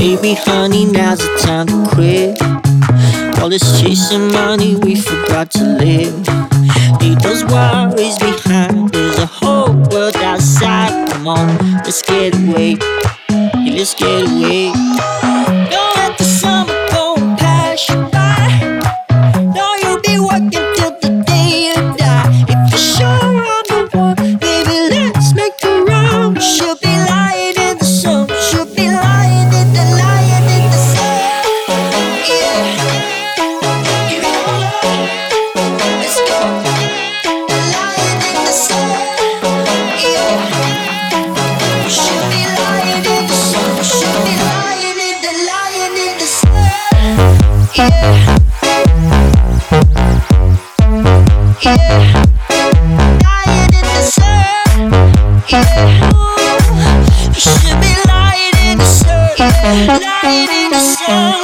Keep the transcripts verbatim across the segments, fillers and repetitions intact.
Baby, honey, now's the time to quit. All this chasing money, we forgot to live. Leave those worries behind. There's a whole world outside. Come on, let's get away. Yeah, let's get away. Don't let the summer go and pass you by. No, you'll be working till the day you die. If you're sure I'm the one, baby, let's make a run. She'll be lying in the sun. She'll be lying in the, lying in the sun. Yeah. Give me all love. Let's go. Lying in the sun. Yeah. She'll be lying in the sun. She'll be lying in the, lying in the sun. Yeah. Yeah. Lying in the sun. Yeah. Ooh. You should be lying in the sun. Lying in the sun.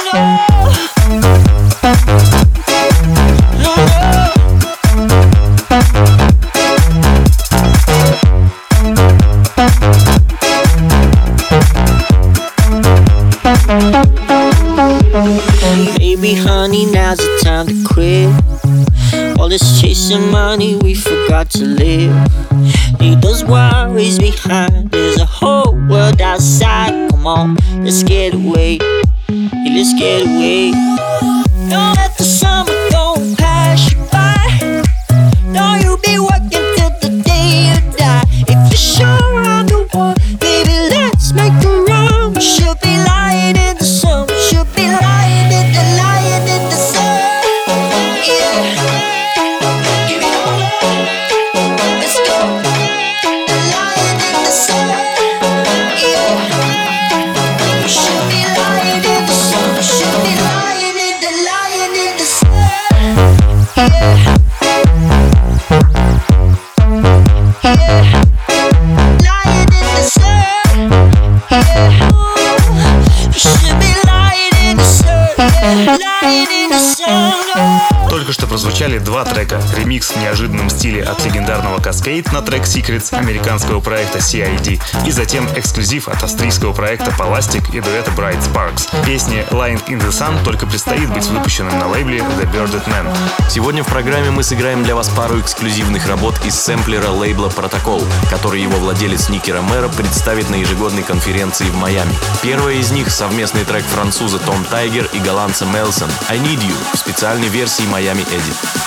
Oh. Oh. Baby, honey, now's the time to quit. All this chasing money, we forgot to live. Leave those worries behind. There's a whole world outside. Come on, let's get away. Yeah, let's get away. Don't let the summer go and pass you by. No, you'll be working till the day you die. If you're sure I'm the one, baby, let's make a run. She'll be lying in the sun. She'll be lying in the, lying in the sun. Yeah. Give me all love. Let's go. Lying in the sun. Yeah. She'll be lying in the sun. She'll be lying in the, lying in the sun. Yeah. Yeah. Lying in the sun. Yeah. Ooh. You should be lying in the sun. Lying in the sun. Oh. Только что прозвучали два трека. Ремикс в неожиданном стиле от легендарного Cascade на трек Secrets американского проекта си ай ди. И затем эксклюзив от австрийского проекта Palastic и дуэта Bright Sparks. Песне Lying in the Sun только предстоит быть выпущенным на лейбле The Bearded Man. Сегодня в программе мы сыграем для вас пару эксклюзивных работ из сэмплера лейбла Protocol, который его владелец Ники Ромеро представит на ежегодной конференции в Майами. Первая из них — совместный трек француза Том Тайгер и голландца Мелсон «I Need You» в специальной версии Miami Edit.